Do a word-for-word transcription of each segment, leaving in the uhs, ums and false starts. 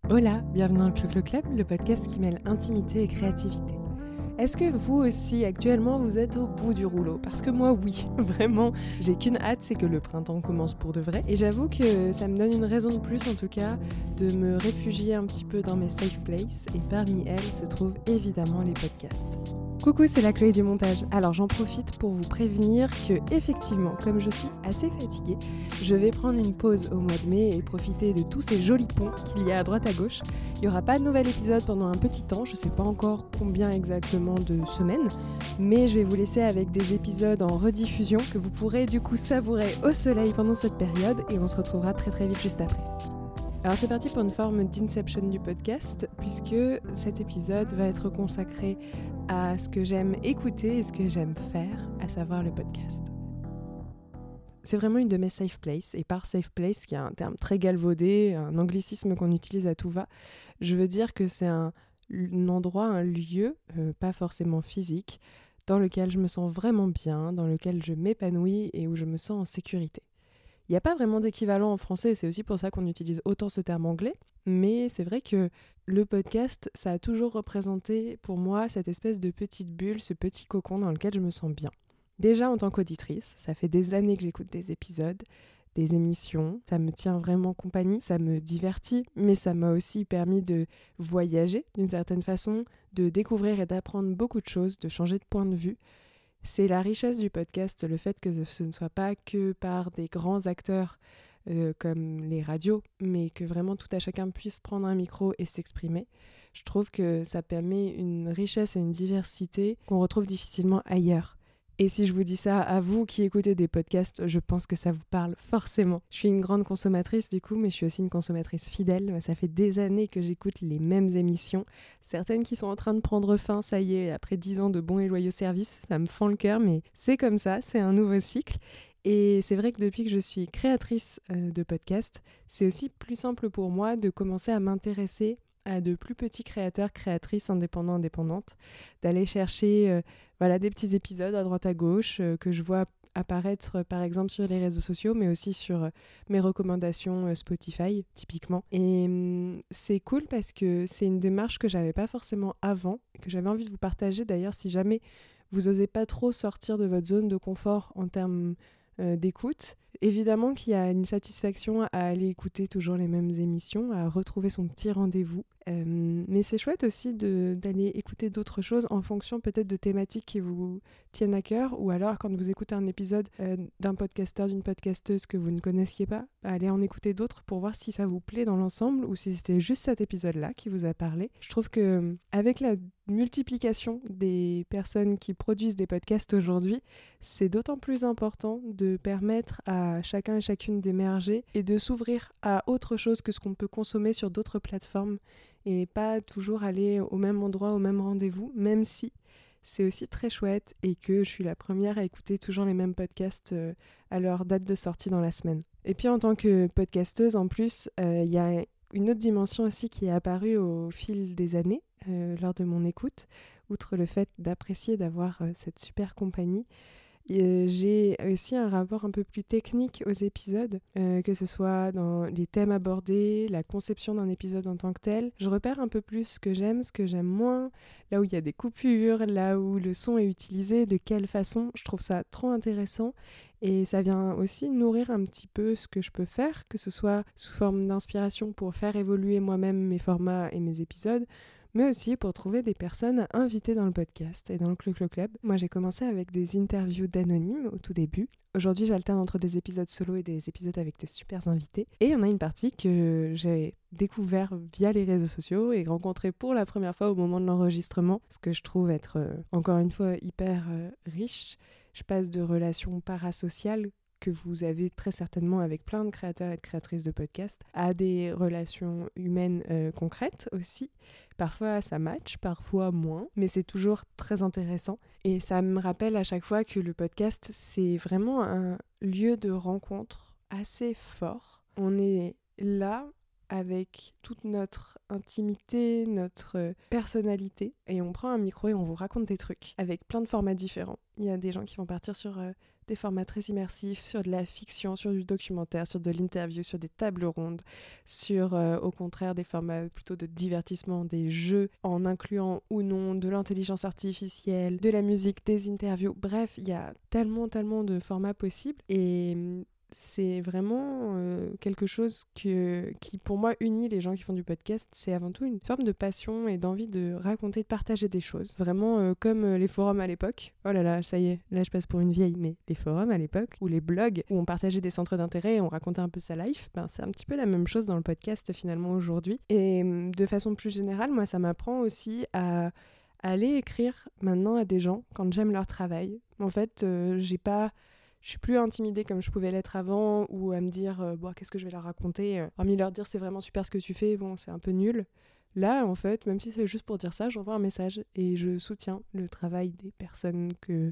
Hola, bienvenue dans le Clo-Clo Club, le podcast qui mêle intimité et créativité. Est-ce que vous aussi, actuellement, vous êtes au bout du rouleau ? Parce que moi, oui, vraiment, j'ai qu'une hâte, c'est que le printemps commence pour de vrai. Et j'avoue que ça me donne une raison de plus, en tout cas, de me réfugier un petit peu dans mes safe places. Et parmi elles se trouvent évidemment les podcasts. Coucou, c'est la Chloé du montage. Alors j'en profite pour vous prévenir que, effectivement, comme je suis assez fatiguée, je vais prendre une pause au mois de mai et profiter de tous ces jolis ponts qu'il y a à droite à gauche. Il n'y aura pas de nouvel épisode pendant un petit temps, je ne sais pas encore combien exactement de semaines, mais je vais vous laisser avec des épisodes en rediffusion que vous pourrez du coup savourer au soleil pendant cette période et on se retrouvera très très vite juste après. Alors c'est parti pour une forme d'inception du podcast, puisque cet épisode va être consacré à ce que j'aime écouter et ce que j'aime faire, à savoir le podcast. C'est vraiment une de mes safe places, et par safe place, qui est un terme très galvaudé, un anglicisme qu'on utilise à tout va, je veux dire que c'est un, un endroit, un lieu, euh, pas forcément physique, dans lequel je me sens vraiment bien, dans lequel je m'épanouis et où je me sens en sécurité. Il n'y a pas vraiment d'équivalent en français, c'est aussi pour ça qu'on utilise autant ce terme anglais, mais c'est vrai que le podcast, ça a toujours représenté pour moi cette espèce de petite bulle, ce petit cocon dans lequel je me sens bien. Déjà en tant qu'auditrice, ça fait des années que j'écoute des épisodes, des émissions, ça me tient vraiment compagnie, ça me divertit, mais ça m'a aussi permis de voyager d'une certaine façon, de découvrir et d'apprendre beaucoup de choses, de changer de point de vue. C'est la richesse du podcast, le fait que ce ne soit pas que par des grands acteurs euh, comme les radios, mais que vraiment tout à chacun puisse prendre un micro et s'exprimer. Je trouve que ça permet une richesse et une diversité qu'on retrouve difficilement ailleurs. Et si je vous dis ça à vous qui écoutez des podcasts, je pense que ça vous parle forcément. Je suis une grande consommatrice du coup, mais je suis aussi une consommatrice fidèle. Ça fait des années que j'écoute les mêmes émissions. Certaines qui sont en train de prendre fin, ça y est, après dix ans de bons et loyaux services. Ça me fend le cœur, mais c'est comme ça, c'est un nouveau cycle. Et c'est vrai que depuis que je suis créatrice euh, de podcasts, c'est aussi plus simple pour moi de commencer à m'intéresser à de plus petits créateurs, créatrices indépendants, indépendantes, d'aller chercher euh, voilà, des petits épisodes à droite à gauche euh, que je vois apparaître euh, par exemple sur les réseaux sociaux, mais aussi sur euh, mes recommandations euh, Spotify, typiquement. Et hum, c'est cool parce que c'est une démarche que j'avais pas forcément avant, que j'avais envie de vous partager. D'ailleurs, si jamais vous osez pas trop sortir de votre zone de confort en termes euh, d'écoute, évidemment qu'il y a une satisfaction à aller écouter toujours les mêmes émissions, à retrouver son petit rendez-vous. Euh, mais c'est chouette aussi de, d'aller écouter d'autres choses en fonction peut-être de thématiques qui vous tiennent à cœur, ou alors quand vous écoutez un épisode euh, d'un podcasteur, d'une podcasteuse que vous ne connaissiez pas, allez en écouter d'autres pour voir si ça vous plaît dans l'ensemble ou si c'était juste cet épisode-là qui vous a parlé. Je trouve que avec la multiplication des personnes qui produisent des podcasts aujourd'hui, c'est d'autant plus important de permettre à chacun et chacune d'émerger et de s'ouvrir à autre chose que ce qu'on peut consommer sur d'autres plateformes et pas toujours aller au même endroit, au même rendez-vous, même si c'est aussi très chouette et que je suis la première à écouter toujours les mêmes podcasts euh, à leur date de sortie dans la semaine. Et puis en tant que podcasteuse, en plus, il euh, y a une autre dimension aussi qui est apparue au fil des années euh, lors de mon écoute, outre le fait d'apprécier d'avoir euh, cette super compagnie. Et j'ai aussi un rapport un peu plus technique aux épisodes, euh, que ce soit dans les thèmes abordés, la conception d'un épisode en tant que tel. Je repère un peu plus ce que j'aime, ce que j'aime moins, là où il y a des coupures, là où le son est utilisé, de quelle façon. Je trouve ça trop intéressant et ça vient aussi nourrir un petit peu ce que je peux faire, que ce soit sous forme d'inspiration pour faire évoluer moi-même mes formats et mes épisodes, mais aussi pour trouver des personnes invitées dans le podcast et dans le Clo-Clo Club. Moi, j'ai commencé avec des interviews d'anonymes au tout début. Aujourd'hui, j'alterne entre des épisodes solo et des épisodes avec des super invités. Et il y en a une partie que j'ai découvert via les réseaux sociaux et rencontré pour la première fois au moment de l'enregistrement, ce que je trouve être, euh, encore une fois, hyper euh, riche. Je passe de relations parasociales que vous avez très certainement avec plein de créateurs et de créatrices de podcasts, à des relations humaines euh, concrètes aussi. Parfois ça match, parfois moins, mais c'est toujours très intéressant. Et ça me rappelle à chaque fois que le podcast, c'est vraiment un lieu de rencontre assez fort. On est là avec toute notre intimité, notre personnalité, et on prend un micro et on vous raconte des trucs avec plein de formats différents. Il y a des gens qui vont partir sur euh, des formats très immersifs, sur de la fiction, sur du documentaire, sur de l'interview, sur des tables rondes, sur euh, au contraire des formats plutôt de divertissement, des jeux en incluant ou non de l'intelligence artificielle, de la musique, des interviews. Bref, il y a tellement, tellement de formats possibles et c'est vraiment euh, quelque chose que, qui, pour moi, unit les gens qui font du podcast. C'est avant tout une forme de passion et d'envie de raconter, de partager des choses. Vraiment euh, comme euh, les forums à l'époque. Oh là là, ça y est, là je passe pour une vieille, mais les forums à l'époque, ou les blogs, où on partageait des centres d'intérêt et on racontait un peu sa life, ben, c'est un petit peu la même chose dans le podcast finalement aujourd'hui. Et de façon plus générale, moi, ça m'apprend aussi à aller écrire maintenant à des gens quand j'aime leur travail. En fait, euh, j'ai pas... Je suis plus intimidée comme je pouvais l'être avant, ou à me dire euh, bon, qu'est-ce que je vais leur raconter, hormis leur dire c'est vraiment super ce que tu fais, bon c'est un peu nul. Là en fait, même si c'est juste pour dire ça, j'envoie un message et je soutiens le travail des personnes que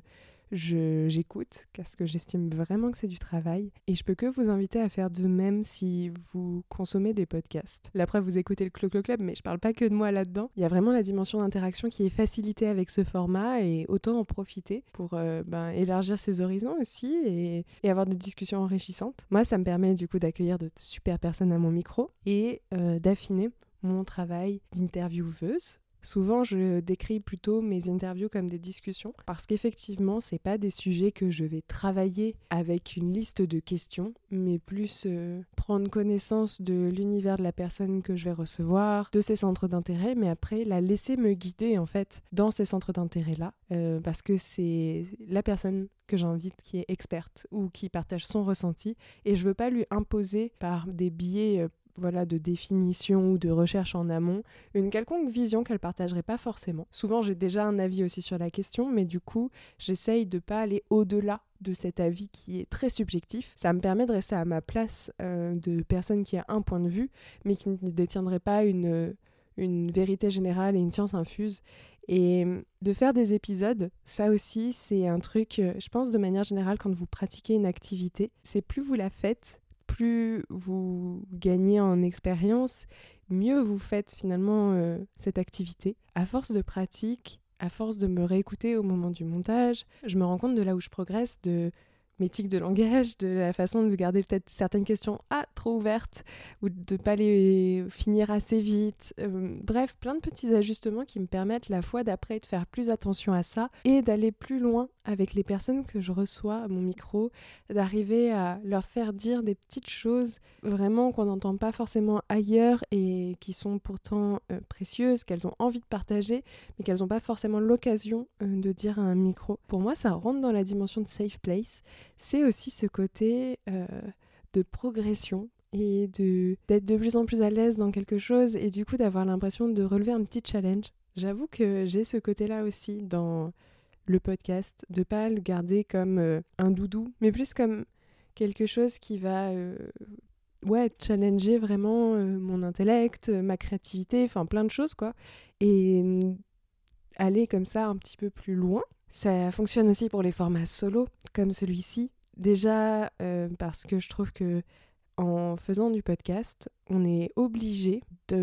je, j'écoute, parce que j'estime vraiment que c'est du travail. Et je peux que vous inviter à faire de même si vous consommez des podcasts. Là, après, vous écoutez le Clo-Clo Club, mais je parle pas que de moi là-dedans. Il y a vraiment la dimension d'interaction qui est facilitée avec ce format et autant en profiter pour euh, ben, élargir ses horizons aussi et, et avoir des discussions enrichissantes. Moi, ça me permet du coup d'accueillir de super personnes à mon micro et euh, d'affiner mon travail d'intervieweuse. Souvent, je décris plutôt mes interviews comme des discussions parce qu'effectivement, c'est pas des sujets que je vais travailler avec une liste de questions, mais plus euh, prendre connaissance de l'univers de la personne que je vais recevoir, de ses centres d'intérêt, mais après la laisser me guider en fait dans ces centres d'intérêt-là euh, parce que c'est la personne que j'invite qui est experte ou qui partage son ressenti et je veux pas lui imposer par des biais euh, voilà, de définition ou de recherche en amont, une quelconque vision qu'elle partagerait pas forcément. Souvent, j'ai déjà un avis aussi sur la question, mais du coup, j'essaye de pas aller au-delà de cet avis qui est très subjectif. Ça me permet de rester à ma place euh, de personne qui a un point de vue, mais qui ne détiendrait pas une, une vérité générale et une science infuse. Et de faire des épisodes, ça aussi, c'est un truc, je pense, de manière générale, quand vous pratiquez une activité, c'est plus vous la faites, plus vous gagnez en expérience, mieux vous faites finalement euh, cette activité. À force de pratique, à force de me réécouter au moment du montage, je me rends compte de là où je progresse, de mes tics de langage, de la façon de garder peut-être certaines questions ah, trop ouvertes ou de ne pas les finir assez vite. Euh, bref, plein de petits ajustements qui me permettent la fois d'après de faire plus attention à ça et d'aller plus loin avec les personnes que je reçois à mon micro, d'arriver à leur faire dire des petites choses vraiment qu'on n'entend pas forcément ailleurs et qui sont pourtant euh, précieuses, qu'elles ont envie de partager, mais qu'elles n'ont pas forcément l'occasion euh, de dire à un micro. Pour moi, ça rentre dans la dimension de safe place. C'est aussi ce côté euh, de progression et de, d'être de plus en plus à l'aise dans quelque chose et du coup d'avoir l'impression de relever un petit challenge. J'avoue que j'ai ce côté-là aussi dans le podcast, de pas le garder comme euh, un doudou, mais plus comme quelque chose qui va euh, ouais, challenger vraiment euh, mon intellect, ma créativité, enfin plein de choses quoi. Et euh, aller comme ça un petit peu plus loin. Ça fonctionne aussi pour les formats solo, comme celui-ci. Déjà, euh, parce que je trouve que en faisant du podcast, on est obligé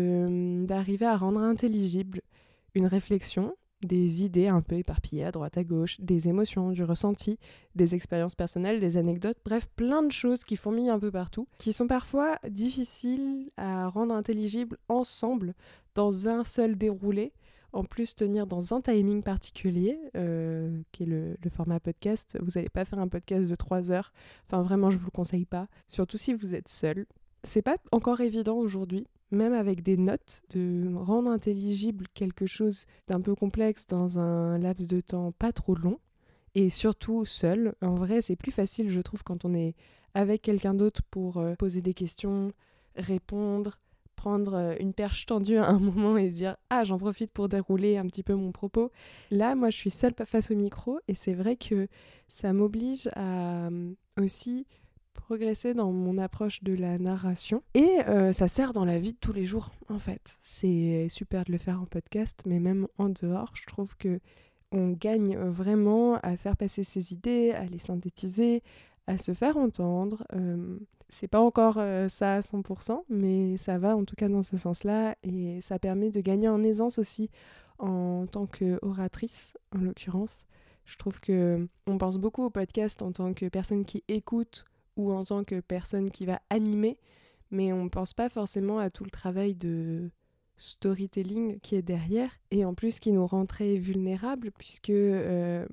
de, d'arriver à rendre intelligible une réflexion, des idées un peu éparpillées à droite à gauche, des émotions, du ressenti, des expériences personnelles, des anecdotes, bref, plein de choses qui fourmillent un peu partout, qui sont parfois difficiles à rendre intelligibles ensemble dans un seul déroulé. En plus, tenir dans un timing particulier, euh, qui est le, le format podcast. Vous n'allez pas faire un podcast de trois heures. Enfin, vraiment, je ne vous le conseille pas. Surtout si vous êtes seul. C'est pas encore évident aujourd'hui, même avec des notes, de rendre intelligible quelque chose d'un peu complexe dans un laps de temps pas trop long. Et surtout seul. En vrai, c'est plus facile, je trouve, quand on est avec quelqu'un d'autre pour euh, poser des questions, répondre, prendre une perche tendue à un moment et se dire « Ah, j'en profite pour dérouler un petit peu mon propos ». Là, moi, je suis seule face au micro et c'est vrai que ça m'oblige à aussi progresser dans mon approche de la narration. Et euh, ça sert dans la vie de tous les jours, en fait. C'est super de le faire en podcast, mais même en dehors, je trouve que on gagne vraiment à faire passer ses idées, à les synthétiser, à se faire entendre. Euh, c'est pas encore euh, ça à cent pour cent, mais ça va en tout cas dans ce sens-là et ça permet de gagner en aisance aussi en tant qu'oratrice, en l'occurrence. Je trouve que on pense beaucoup au podcast en tant que personne qui écoute ou en tant que personne qui va animer, mais on ne pense pas forcément à tout le travail de storytelling qui est derrière, et en plus qui nous rend très vulnérables puisque euh,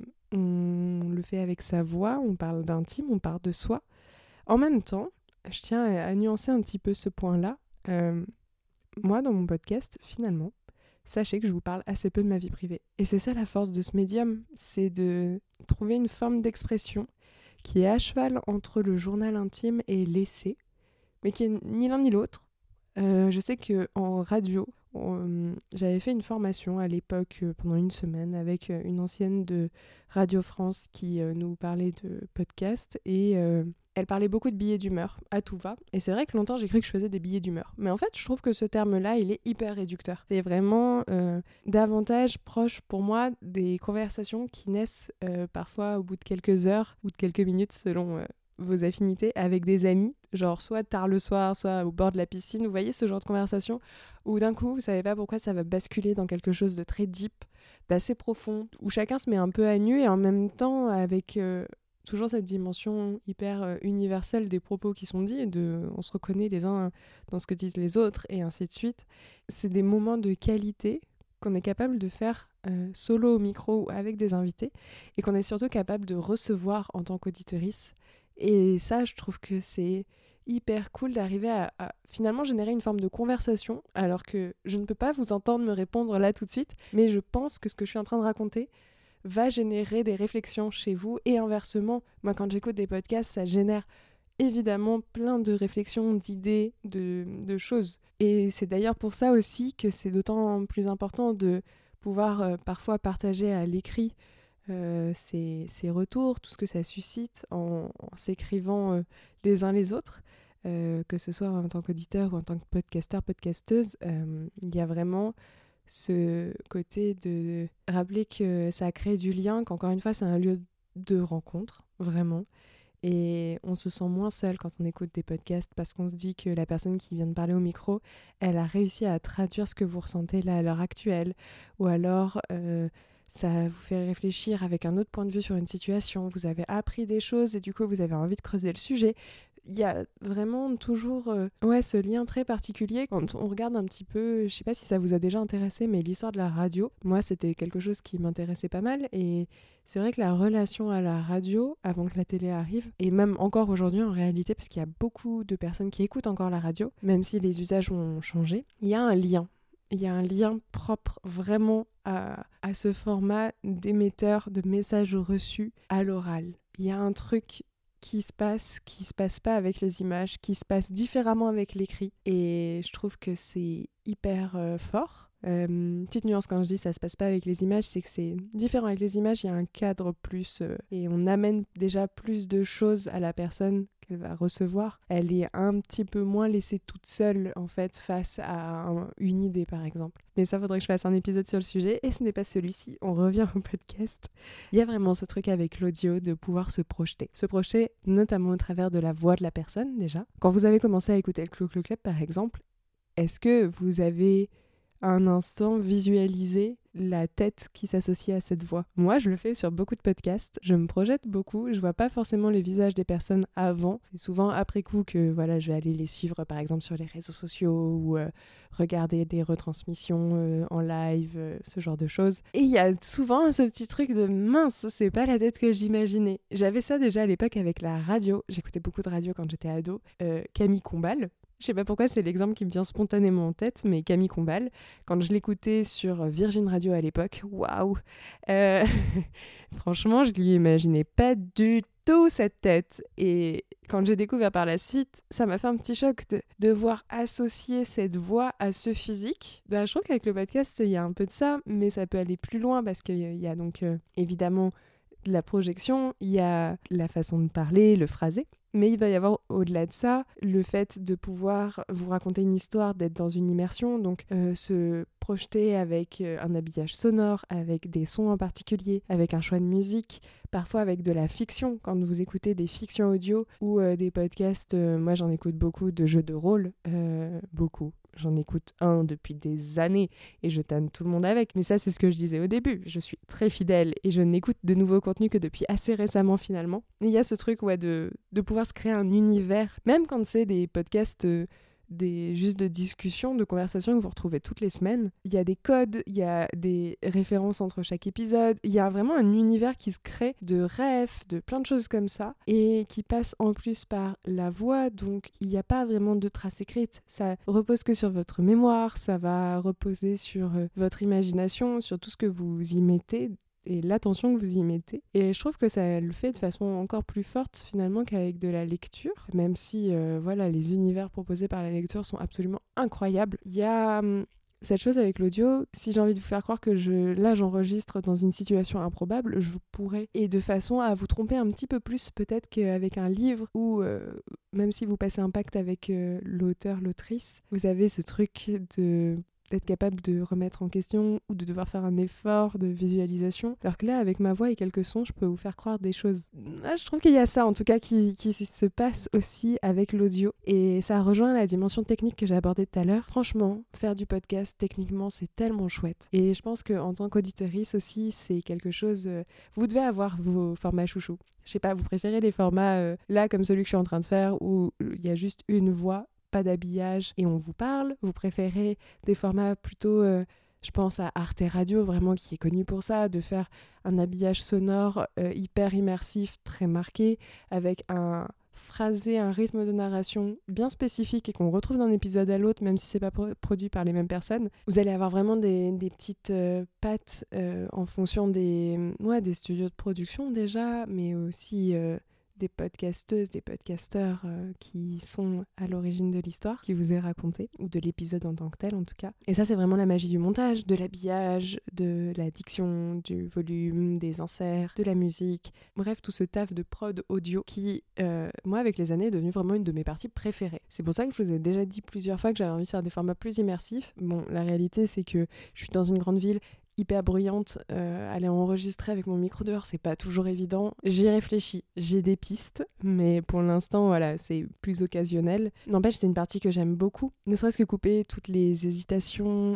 on le fait avec sa voix, on parle d'intime, on parle de soi. En même temps, je tiens à, à nuancer un petit peu ce point-là. Euh, moi, dans mon podcast, finalement, sachez que je vous parle assez peu de ma vie privée. Et c'est ça la force de ce médium, c'est de trouver une forme d'expression qui est à cheval entre le journal intime et l'essai, mais qui est ni l'un ni l'autre. Euh, je sais qu'en radio, on, j'avais fait une formation à l'époque euh, pendant une semaine avec euh, une ancienne de Radio France qui euh, nous parlait de podcast et euh, elle parlait beaucoup de billets d'humeur, à tout va. Et c'est vrai que longtemps j'ai cru que je faisais des billets d'humeur. Mais en fait, je trouve que ce terme-là, il est hyper réducteur. C'est vraiment euh, davantage proche pour moi des conversations qui naissent euh, parfois au bout de quelques heures ou de quelques minutes selon... Euh, vos affinités avec des amis, genre soit tard le soir, soit au bord de la piscine. Vous voyez ce genre de conversation où d'un coup, vous savez pas pourquoi ça va basculer dans quelque chose de très deep, d'assez profond, où chacun se met un peu à nu et en même temps avec euh, toujours cette dimension hyper euh, universelle des propos qui sont dits, de, on se reconnaît les uns dans ce que disent les autres et ainsi de suite. C'est des moments de qualité qu'on est capable de faire euh, solo au micro ou avec des invités et qu'on est surtout capable de recevoir en tant qu'auditrice. Et ça, je trouve que c'est hyper cool d'arriver à, à finalement générer une forme de conversation, alors que je ne peux pas vous entendre me répondre là tout de suite, mais je pense que ce que je suis en train de raconter va générer des réflexions chez vous, et inversement, moi quand j'écoute des podcasts, ça génère évidemment plein de réflexions, d'idées, de, de choses. Et c'est d'ailleurs pour ça aussi que c'est d'autant plus important de pouvoir euh, parfois partager à l'écrit Euh, ces, ces retours, tout ce que ça suscite en, en s'écrivant euh, les uns les autres, euh, que ce soit en tant qu'auditeur ou en tant que podcasteur, podcasteuse, euh, il y a vraiment ce côté de rappeler que ça crée du lien, qu'encore une fois c'est un lieu de rencontre, vraiment. Et on se sent moins seul quand on écoute des podcasts parce qu'on se dit que la personne qui vient de parler au micro, elle a réussi à traduire ce que vous ressentez là à l'heure actuelle, ou alors... Euh, ça vous fait réfléchir avec un autre point de vue sur une situation, vous avez appris des choses et du coup vous avez envie de creuser le sujet. Il y a vraiment toujours euh, ouais, ce lien très particulier quand on regarde un petit peu, je sais pas si ça vous a déjà intéressé, mais l'histoire de la radio, moi c'était quelque chose qui m'intéressait pas mal, et c'est vrai que la relation à la radio avant que la télé arrive, et même encore aujourd'hui en réalité, parce qu'il y a beaucoup de personnes qui écoutent encore la radio, même si les usages ont changé, il y a un lien. Il y a un lien propre vraiment à, à ce format d'émetteur de messages reçus à l'oral. Il y a un truc qui se passe, qui se passe pas avec les images, qui se passe différemment avec l'écrit. Et je trouve que c'est hyper euh, fort. Euh, petite nuance quand je dis ça se passe pas avec les images, c'est que c'est différent avec les images, il y a un cadre plus euh, et on amène déjà plus de choses à la personne qu'elle va recevoir. Elle est un petit peu moins laissée toute seule en fait face à un, une idée par exemple. Mais ça faudrait que je fasse un épisode sur le sujet, et ce n'est pas celui-ci, on revient au podcast. Il y a vraiment ce truc avec l'audio de pouvoir se projeter. Se projeter notamment au travers de la voix de la personne déjà. Quand vous avez commencé à écouter le Clou Clou Club par exemple, est-ce que vous avez un instant visualiser la tête qui s'associe à cette voix? Moi, je le fais sur beaucoup de podcasts. Je me projette beaucoup. Je vois pas forcément les visages des personnes avant. C'est souvent après coup que voilà, je vais aller les suivre, par exemple sur les réseaux sociaux, ou euh, regarder des retransmissions euh, en live, euh, ce genre de choses. Et il y a souvent ce petit truc de mince, c'est pas la tête que j'imaginais. J'avais ça déjà à l'époque avec la radio. J'écoutais beaucoup de radio quand j'étais ado. Euh, Camille Combal. Je sais pas pourquoi c'est l'exemple qui me vient spontanément en tête, mais Camille Combal, quand je l'écoutais sur Virgin Radio à l'époque, waouh euh, franchement, je lui imaginais pas du tout cette tête. Et quand j'ai découvert par la suite, ça m'a fait un petit choc de devoir associer cette voix à ce physique. Ben, je trouve qu'avec le podcast, il y a un peu de ça, mais ça peut aller plus loin parce qu'il y a donc euh, évidemment de la projection, il y a la façon de parler, le phrasé. Mais il va y avoir au-delà de ça le fait de pouvoir vous raconter une histoire, d'être dans une immersion, donc euh, se projeter avec euh, un habillage sonore, avec des sons en particulier, avec un choix de musique, parfois avec de la fiction, quand vous écoutez des fictions audio ou euh, des podcasts. Euh, moi j'en écoute beaucoup de jeux de rôle, euh, beaucoup. j'en écoute un depuis des années et je tanne tout le monde avec. Mais ça, c'est ce que je disais au début. Je suis très fidèle et je n'écoute de nouveaux contenus que depuis assez récemment finalement. Et il y a ce truc ouais, de, de pouvoir se créer un univers, même quand c'est des podcasts... Euh, Des, juste de discussions, de conversations que vous retrouvez toutes les semaines. Il y a des codes, il y a des références entre chaque épisode, il y a vraiment un univers qui se crée de rêves, de plein de choses comme ça, et qui passe en plus par la voix, donc il n'y a pas vraiment de traces écrites. Ça repose que sur votre mémoire, ça va reposer sur euh, votre imagination, sur tout ce que vous y mettez, et l'attention que vous y mettez. Et je trouve que ça le fait de façon encore plus forte finalement qu'avec de la lecture, même si euh, voilà, les univers proposés par la lecture sont absolument incroyables. Il y a hum, cette chose avec l'audio, si j'ai envie de vous faire croire que je, là j'enregistre dans une situation improbable, je pourrais. Et de façon à vous tromper un petit peu plus peut-être qu'avec un livre où euh, même si vous passez un pacte avec euh, l'auteur, l'autrice, vous avez ce truc de... d'être capable de remettre en question ou de devoir faire un effort de visualisation. Alors que là, avec ma voix et quelques sons, je peux vous faire croire des choses. Ah, je trouve qu'il y a ça, en tout cas, qui, qui se passe aussi avec l'audio. Et ça rejoint la dimension technique que j'ai abordée tout à l'heure. Franchement, faire du podcast, techniquement, c'est tellement chouette. Et je pense qu'en tant qu'auditrice aussi, c'est quelque chose... Euh, vous devez avoir vos formats chouchous. Je sais pas, vous préférez les formats, euh, là, comme celui que je suis en train de faire, où il y a juste une voix, pas d'habillage et on vous parle. Vous préférez des formats plutôt, euh, je pense à Arte Radio, vraiment qui est connu pour ça, de faire un habillage sonore euh, hyper immersif, très marqué, avec un phrasé, un rythme de narration bien spécifique et qu'on retrouve d'un épisode à l'autre, même si c'est pas pro- produit par les mêmes personnes. Vous allez avoir vraiment des, des petites euh, pattes euh, en fonction des, ouais, des studios de production déjà, mais aussi... Euh, des podcasteuses, des podcasteurs euh, qui sont à l'origine de l'histoire, qui vous est racontée, ou de l'épisode en tant que tel en tout cas. Et ça, c'est vraiment la magie du montage, de l'habillage, de la diction, du volume, des inserts, de la musique. Bref, tout ce taf de prod audio qui, euh, moi, avec les années, est devenu vraiment une de mes parties préférées. C'est pour ça que je vous ai déjà dit plusieurs fois que j'avais envie de faire des formats plus immersifs. Bon, la réalité, c'est que je suis dans une grande ville hyper bruyante, euh, aller enregistrer avec mon micro dehors, c'est pas toujours évident. J'y réfléchis, j'ai des pistes, mais pour l'instant, voilà, c'est plus occasionnel. N'empêche, c'est une partie que j'aime beaucoup, ne serait-ce que couper toutes les hésitations,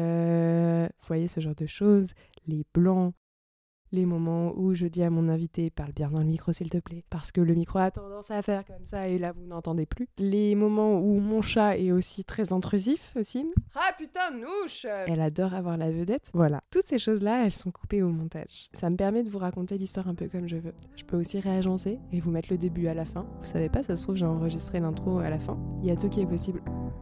euh... vous voyez, ce genre de choses, les blancs, les moments où je dis à mon invité « Parle bien dans le micro s'il te plaît », parce que le micro a tendance à faire comme ça et là vous n'entendez plus. Les moments où mon chat est aussi très intrusif aussi. Ah putain, Nouche! Elle adore avoir la vedette. Voilà. Toutes ces choses-là, elles sont coupées au montage. Ça me permet de vous raconter l'histoire un peu comme je veux. Je peux aussi réagencer et vous mettre le début à la fin. Vous savez pas, ça se trouve j'ai enregistré l'intro à la fin. Il y a tout qui est possible.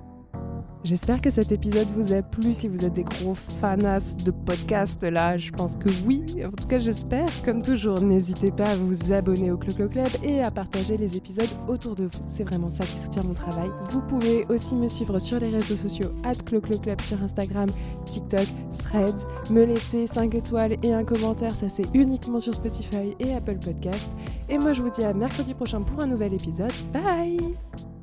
J'espère que cet épisode vous a plu. Si vous êtes des gros fanas de podcast, là, je pense que oui. En tout cas, j'espère. Comme toujours, n'hésitez pas à vous abonner au Clo-Clo Club et à partager les épisodes autour de vous. C'est vraiment ça qui soutient mon travail. Vous pouvez aussi me suivre sur les réseaux sociaux arobase Clo-Clo Club sur Instagram, TikTok, Threads. Me laisser cinq étoiles et un commentaire, ça c'est uniquement sur Spotify et Apple Podcast. Et moi, je vous dis à mercredi prochain pour un nouvel épisode. Bye!